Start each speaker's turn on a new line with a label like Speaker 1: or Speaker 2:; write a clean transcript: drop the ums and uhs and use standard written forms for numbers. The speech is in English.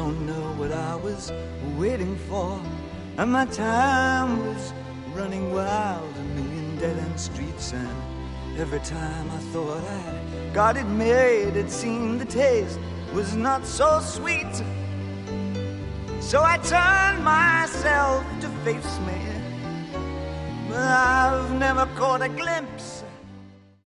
Speaker 1: don't know what I was waiting for, and my time was running wild, a million dead-end streets, and every time I thought I'd got it made, it seemed the taste was not so sweet. So I turned myself to face me, but I've never caught a glimpse